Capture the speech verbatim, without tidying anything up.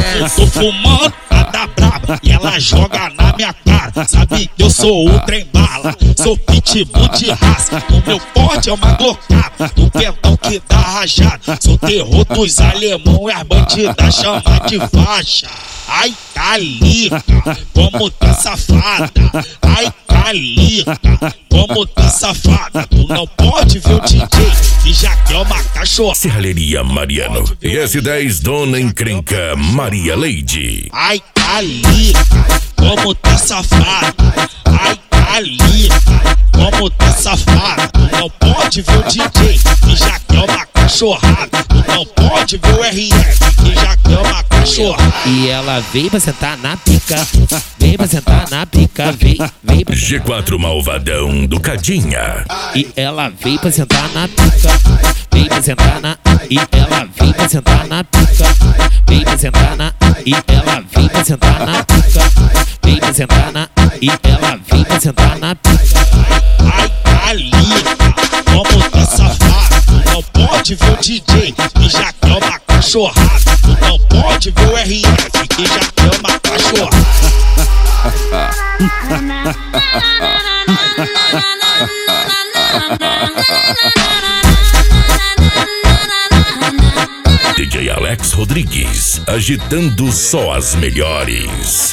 Eu tô fumando a da braba e ela joga na minha cara. Sabe que eu sou o trem bala, sou pitbull de raça. O meu porte é uma glocada, o pentão que dá rajada. Sou terror dos alemão e as bandidas chamam de faixa. Ai, Calica, como tá safada. Ai, Calica, como tá safada. Tu não pode ver o D J que já quer uma cachorra. Serralheria Mariano e S dez Dona Encrenca Maria Leide. Ai, Calica, como tá safada. Ai, Calica, como tá safada. Tu não pode ver o D J que já quer uma cachorrada. Tu não pode ver o R F que já quer uma cachorrada. E ela veio pra sentar na pica, veio pra sentar na pica, veio, veio pra G quatro Malvadão do Cadinha. E ela veio pra sentar na pica, veio pra sentar na. E ela veio pra sentar na pica, veio pra sentar na. E ela veio pra sentar na pica, veio pra sentar na. E ela veio pra sentar na pica. Ai, Calica, como tá safada. Tu não pode ver o D J que já quer uma cachorrada. Tu não pode ver o R F que já quer uma cachorrada. D J Alex Rodrigues, agitando só as melhores.